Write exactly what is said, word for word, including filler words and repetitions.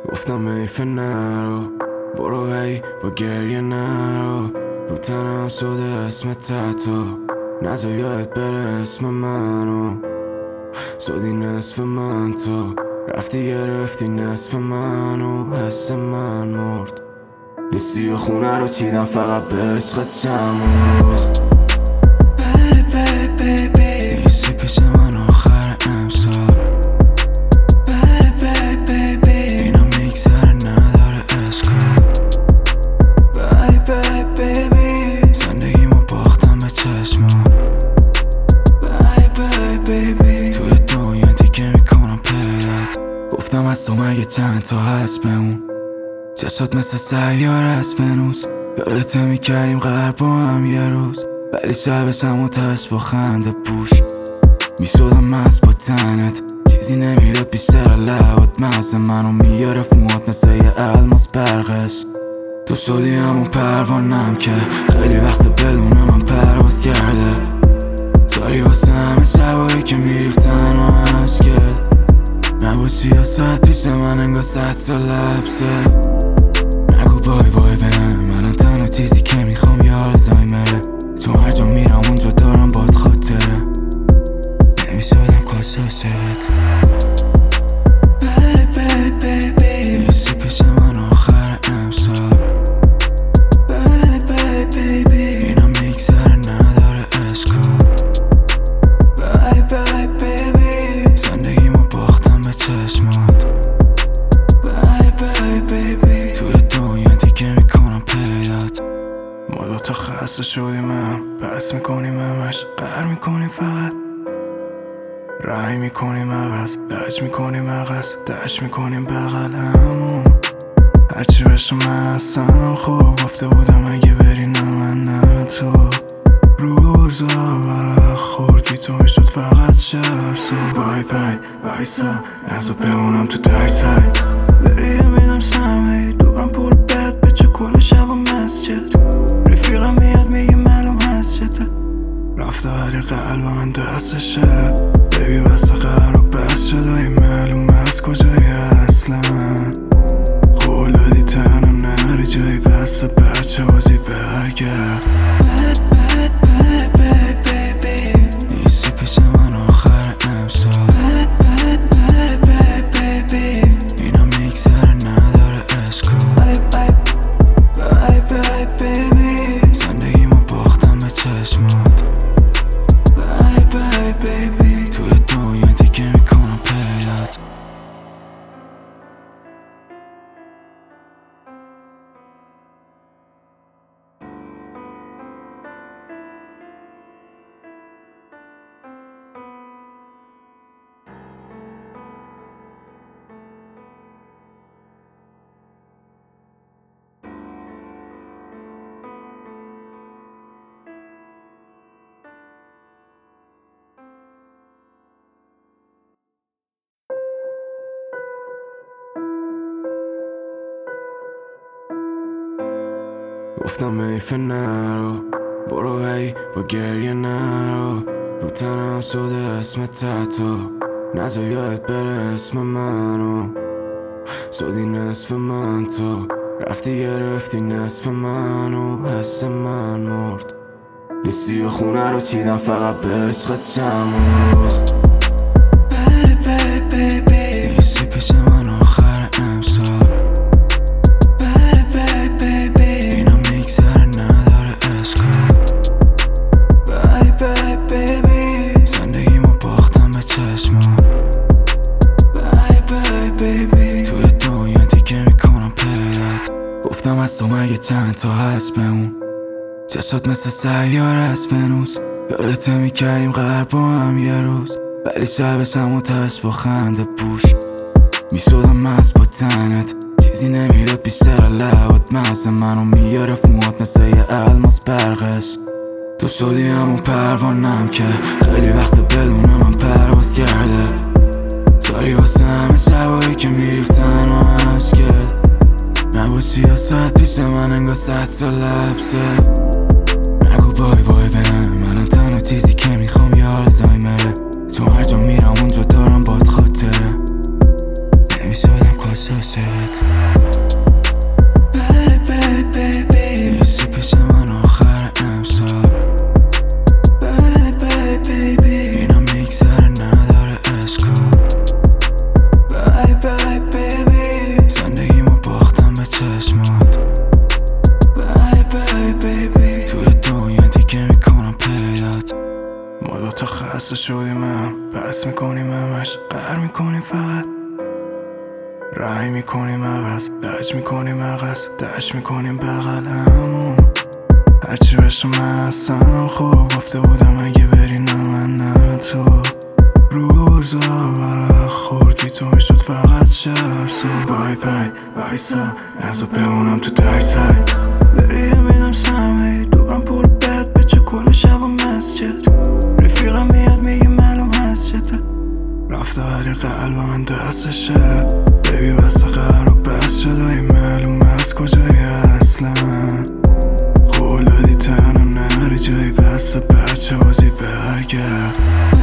گفتم ایفه نرو، برو هی با گریه نرو، رو تنم سوده اسم تتو، نزا یاد بره اسم منو، سودی نصف من تو رفتی گرفتی نصف منو، حس من مرد لیستی و خونه رو چیدم فقط به عشقت چند روز. Baby baby نیستی پیش من آخر امسال. Baby baby اینا میگذره نداره اشکال. Baby baby زندگیمو باختم به چشمم. Baby baby توی دنیا دیگه میکنم پیدات. گفتم از تو مگه چند تا هست بمون، چشات مثل سیاره از ونوس، یادته میکردیم غرب با هم یه روز، ولی شبش همون تش با خنده بوش میشدم مست با تنت، چیزی نمیداد بیشتر لبات، مغز منو میاره فوات مثل یه الماس برقش، تو شدی همون پروانم که خیلی وقت بدون من پرواز کرده، ساری واسه همه شبایی که میریختن و عشقت، نباشی یا ساعت پیش من انگاه صد سال لبسه، نگو بای بای بهم، منم تنها چیزی که میخوام یه آلزایمره، چون هر جا میرم اونجا دارم باد خاطره، نمیشدم کاش عاشقت. Baby baby نیستی پیش من آخر امسال. Baby baby اینا میگذره نداره اشکال. Baby baby زندگیمو باختم به چشمات. Baby baby توی دنیا دیگه میکنم پیدات. ما دوتا خسته شدیم هم بس میکنیم همش، قهر میکنیم فقط، رای میکنیم عوض، لج میکنیم عقص، دش میکنیم بغل همون، هرچی بشه من هستم خوب، گفته بودم اگه بری نه من نه تو، روزا برا خوردی تو میشد فقط شب سو، بای بای وایسا نزا بمونم تو در تای، بریم میدم سمهی دورم پر بد بچه کل شب و مسجد، رفیقم میاد میگه معلوم هست چته، رفته ولی قلب من دستشه، بیبی بسته قرار و بس شده ای معلوم از کجایی اصلا، قول دادی تنها نری جایی بسته بچه بازی برگرد. نیستی پیش من آخر امسال. اینا میگذره نداره اشکال. زندگیمو باختم به چشمات. توی دنیا دیگه میکنم پیدات. گفتم ایفه نرو، برو هی با گریه نرو، رو تنم سوده اسم تتو، نزا یاد بره اسم منو، سودی نصف من تو رفتی گرفتی نصف منو، حس من مرد لیستی و خونه رو چیدم فقط به عشقت چند روز. Baby baby نیستی پیش من آخر امسال. توی دنیا دیگه میکنم پیدات. گفتم از تو مگه چند تا هست بمون، چشات مثل سیاره از ونوس، یادته میکردیم غرب با هم یه روز، ولی شبش همون تش با خنده بوش میشدم مست با تنت، چیزی نمیداد بیشتر لبات، مغز منو میاره فوات مثل یه الماس برقش، تو شدی همون پروانم که خیلی وقت بدون من پرواز کرده، ساری واسه همه شبایی که میریختن و عشقت، نباشی یا ساعت پیش من انگاه صد سال لبسه، نگو بای بای بهم، منم تنها چیزی که میخوام یه آلزایمره، چون هر جا میرم اونجا دارم باد خاطره، نمیشدم کاش عاشقت. ما دوتا خسته شدیم هم بس میکنیم همش قهر میکنیم فقط رای میکنیم عوض لج میکنیم عقص دشت میکنیم بغل همون هرچی بشم من اصلا خوب گفته بودم اگه بری نه من نه تو روزا برای خوردی تو میشد فقط شب سو بای بای وایسا نزا بمونم تو درک تای بری همینم سمی دورم پر بد بچه کل شب و مسجد رفیقم میاد میگه معلوم هست چته رفته ولی قلب من دستشه ببی بسته قرار و بس شده ای معلوم از کجایی اصلا قول دادی تنها نری جایی بسته بچه بازی برگرد